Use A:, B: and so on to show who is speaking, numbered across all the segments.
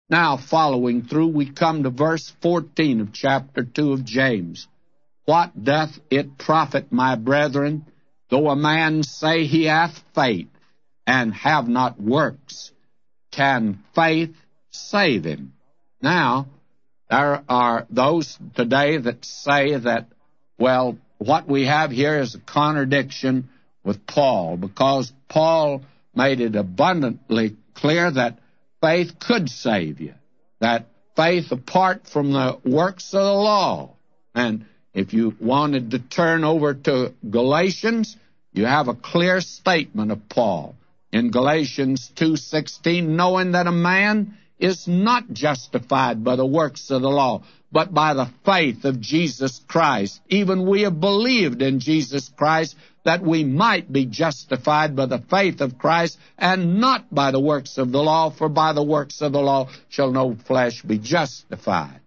A: Now, following through, we come to verse 14 of chapter 2 of James. What doth it profit, my brethren, though a man say he hath faith, and have not works? Can faith save him? Now, there are those today that say that, well, what we have here is a contradiction with Paul, because Paul made it abundantly clear that faith could save you, that faith apart from the works of the law. And if you wanted to turn over to Galatians, you have a clear statement of Paul in Galatians 2:16, knowing that a man is not justified by the works of the law, but by the faith of Jesus Christ. Even we have believed in Jesus Christ, that we might be justified by the faith of Christ, and not by the works of the law, for by the works of the law shall no flesh be justified.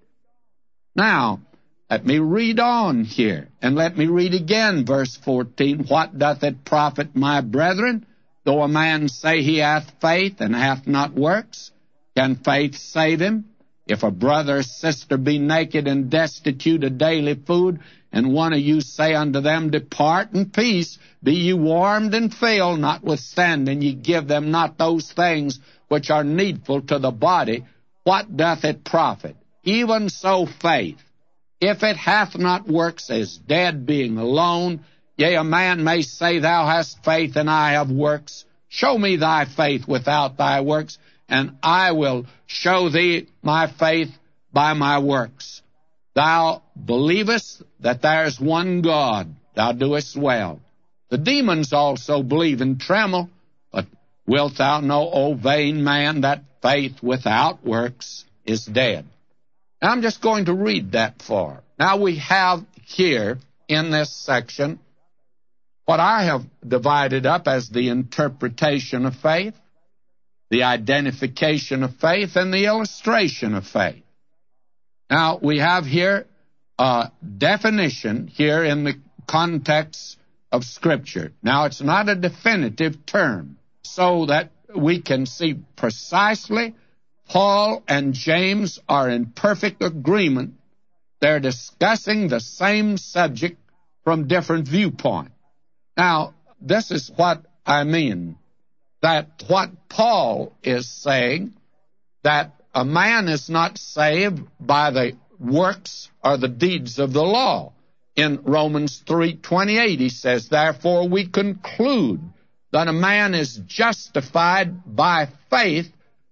A: Now, let me read on here, and let me read again verse 14. What doth it profit, my brethren, though a man say he hath faith, and hath not works? Can faith save him? If a brother or sister be naked and destitute of daily food, and one of you say unto them, Depart in peace, be ye warmed and filled, notwithstanding ye give them not those things which are needful to the body, what doth it profit? Even so faith, if it hath not works, is dead, being alone. Yea, a man may say, Thou hast faith, and I have works. Show me thy faith without thy works, and I will show thee my faith by my works. Thou believest that there is one God, thou doest well. The demons also believe and tremble, but wilt thou know, O vain man, that faith without works is dead? Now, I'm just going to read that for. Now, we have here in this section what I have divided up as the interpretation of faith, the identification of faith, and the illustration of faith. Now, we have here a definition here in the context of Scripture. Now, it's not a definitive term, so that we can see precisely Paul and James are in perfect agreement. They're discussing the same subject from different viewpoints. Now, this is what I mean, that what Paul is saying, that a man is not saved by the works or the deeds of the law. In Romans 3:28, he says, Therefore we conclude that a man is justified by faith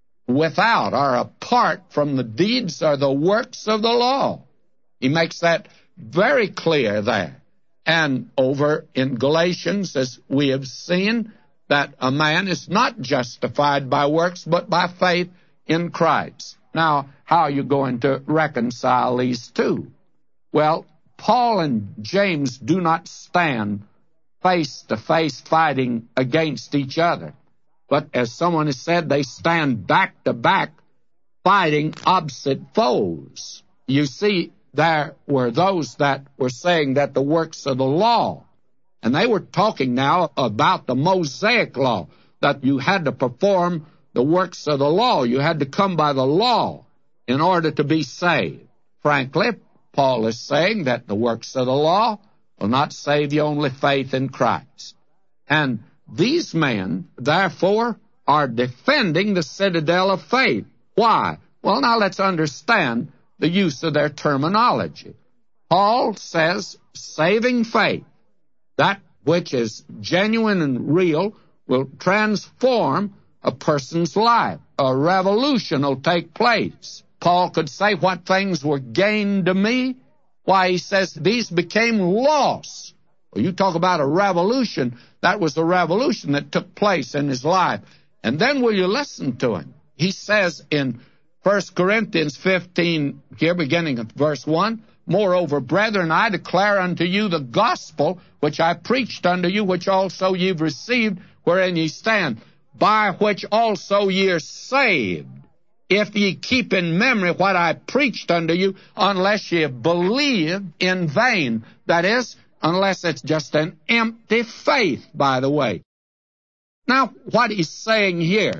A: without or apart from the deeds or the works of the law. He makes that very clear there. And over in Galatians, as we have seen, that a man is not justified by works, but by faith in Christ. Now, how are you going to reconcile these two? Well, Paul and James do not stand face-to-face fighting against each other. But as someone has said, they stand back-to-back fighting opposite foes. You see, there were those that were saying that the works of the law, and they were talking now about the Mosaic law, that you had to perform the works of the law. You had to come by the law in order to be saved. Frankly, Paul is saying that the works of the law will not save you, only faith in Christ. And these men, therefore, are defending the citadel of faith. Why? Well, now let's understand the use of their terminology. Paul says, saving faith, that which is genuine and real, will transform a person's life. A revolution will take place. Paul could say, what things were gained to me? Why, he says, these became loss. Well, you talk about a revolution. That was the revolution that took place in his life. And then will you listen to him? He says in 1 Corinthians 15, here beginning at verse 1, Moreover, brethren, I declare unto you the gospel which I preached unto you, which also ye have received, wherein ye stand, by which also ye are saved, if ye keep in memory what I preached unto you, unless ye believe in vain. That is, unless it's just an empty faith, by the way. Now, what he's saying here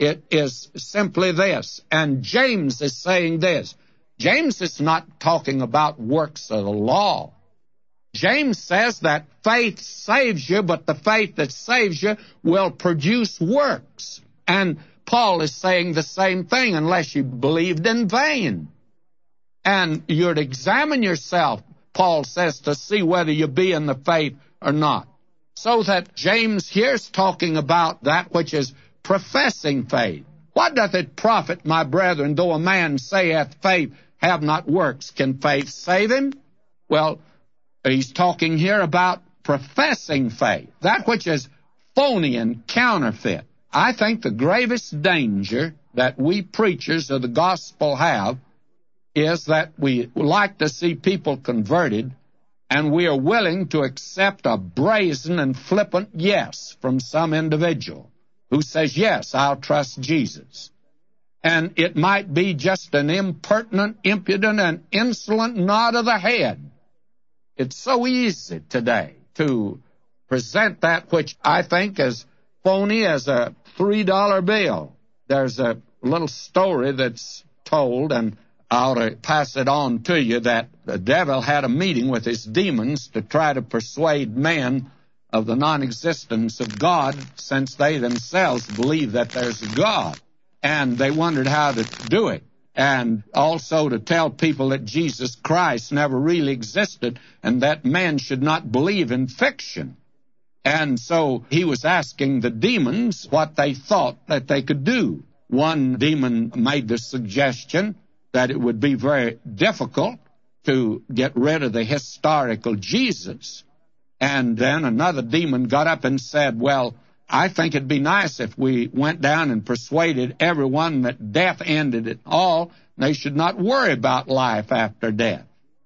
A: It is simply this. And James is saying this. James is not talking about works of the law. James says that faith saves you, but the faith that saves you will produce works. And Paul is saying the same thing, unless you believed in vain. And you'd examine yourself, Paul says, to see whether you be in the faith or not. So that James here is talking about that which is professing faith. What doth it profit, my brethren, though a man say hath faith, have not works? Can faith save him? Well, he's talking here about professing faith, that which is phony and counterfeit. I think the gravest danger that we preachers of the gospel have is that we like to see people converted, and we are willing to accept a brazen and flippant yes from some individual who says, yes, I'll trust Jesus. And it might be just an impertinent, impudent, and insolent nod of the head. It's so easy today to present that which I think is phony as a $3 bill. There's a little story that's told, and I'll pass it on to you, that the devil had a meeting with his demons to try to persuade men of the non-existence of God, since they themselves believe that there's a God. And they wondered how to do it. And also to tell people that Jesus Christ never really existed and that man should not believe in fiction. And so he was asking the demons what they thought that they could do. One demon made the suggestion that it would be very difficult to get rid of the historical Jesus. And then another demon got up and said, well, I think it'd be nice if we went down and persuaded everyone that death ended it all. They should not worry about life after death.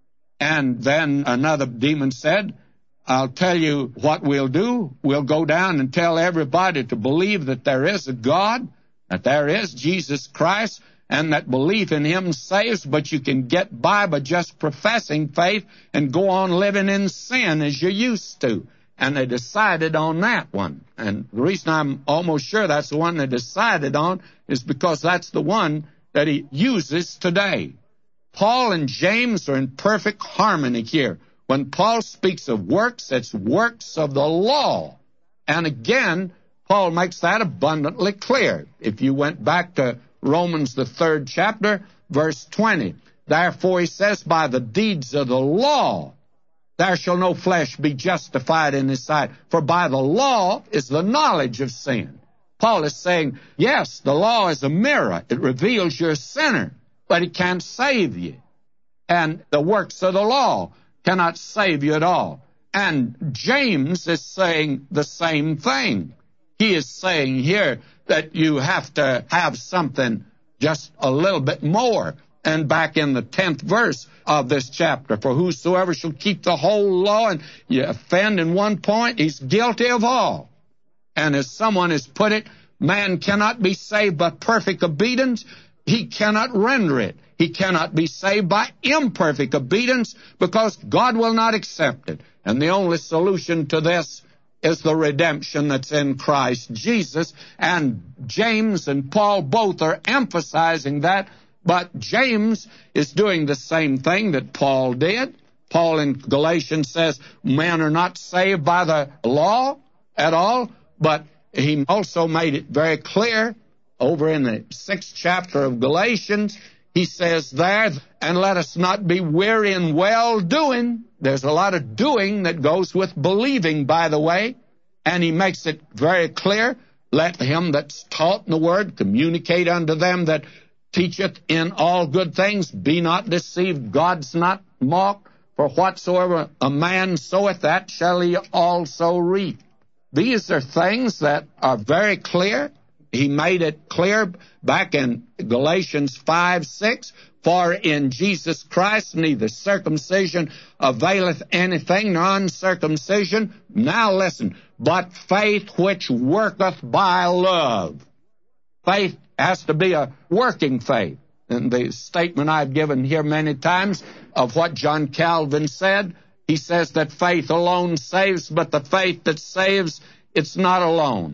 A: And then another demon said, I'll tell you what we'll do. We'll go down and tell everybody to believe that there is a God, that there is Jesus Christ, and that belief in him saves, but you can get by just professing faith and go on living in sin as you used to. And they decided on that one. And the reason I'm almost sure that's the one they decided on is because that's the one that he uses today. Paul and James are in perfect harmony here. When Paul speaks of works, it's works of the law. And again, Paul makes that abundantly clear. If you went back to Romans, the 3rd chapter, verse 20, therefore he says, by the deeds of the law, there shall no flesh be justified in his sight, for by the law is the knowledge of sin. Paul is saying, yes, the law is a mirror. It reveals you're a sinner, but it can't save you. And the works of the law cannot save you at all. And James is saying the same thing. He is saying here that you have to have something just a little bit more. And back in the 10th verse of this chapter, for whosoever shall keep the whole law and you offend in one point, he's guilty of all. And as someone has put it, man cannot be saved by perfect obedience. He cannot render it. He cannot be saved by imperfect obedience because God will not accept it. And the only solution to this is the redemption that's in Christ Jesus. And James and Paul both are emphasizing that. But James is doing the same thing that Paul did. Paul in Galatians says men are not saved by the law at all, but he also made it very clear over in the 6th chapter of Galatians. He says there, and let us not be weary in well-doing. There's a lot of doing that goes with believing, by the way. And he makes it very clear, let him that's taught in the word communicate unto them that teacheth in all good things. Be not deceived, God's not mocked. For whatsoever a man soweth, that shall he also reap. These are things that are very clear. He made it clear back in Galatians 5:6. For in Jesus Christ neither circumcision availeth anything, nor uncircumcision. Now listen, but faith which worketh by love. Faith has to be a working faith. And the statement I've given here many times of what John Calvin said, he says that faith alone saves, but the faith that saves, it's not alone.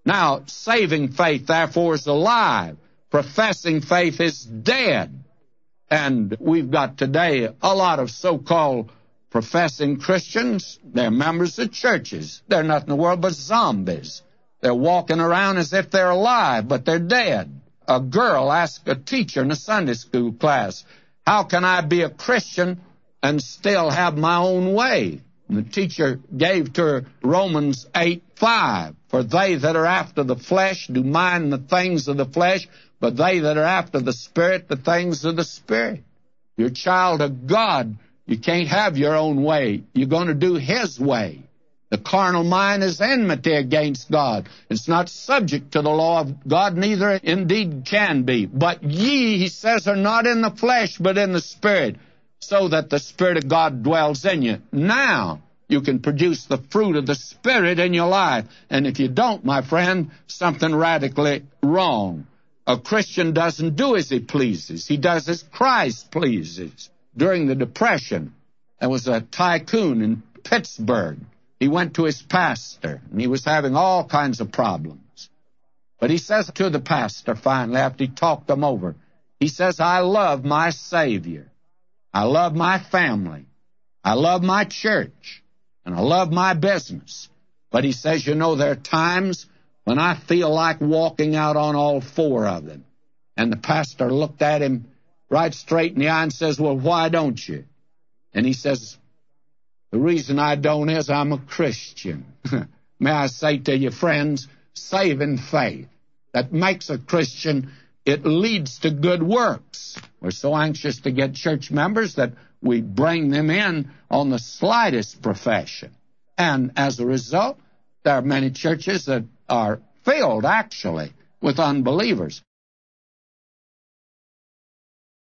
A: Now, saving faith, therefore, is alive. Professing faith is dead. And we've got today a lot of so-called professing Christians. They're members of churches. They're nothing in the world but zombies. They're walking around as if they're alive, but they're dead. A girl asked a teacher in a Sunday school class, how can I be a Christian and still have my own way? And the teacher gave to her Romans 8:5. For they that are after the flesh do mind the things of the flesh, but they that are after the Spirit, the things of the Spirit. You're a child of God. You can't have your own way. You're going to do His way. The carnal mind is enmity against God. It's not subject to the law of God, neither indeed can be. But ye, he says, are not in the flesh, but in the Spirit, so that the Spirit of God dwells in you. Now you can produce the fruit of the Spirit in your life. And if you don't, my friend, something radically wrong. A Christian doesn't do as he pleases. He does as Christ pleases. During the Depression, there was a tycoon in Pittsburgh. He went to his pastor, and he was having all kinds of problems. But he says to the pastor finally, after he talked them over, he says, I love my Savior. I love my family. I love my church. And I love my business. But he says, you know, there are times when I feel like walking out on all four of them. And the pastor looked at him right straight in the eye and says, well, why don't you? And he says, the reason I don't is I'm a Christian. May I say to you, friends, saving faith that makes a Christian, it leads to good works. We're so anxious to get church members that we bring them in on the slightest profession. And as a result, there are many churches that are filled, actually, with unbelievers.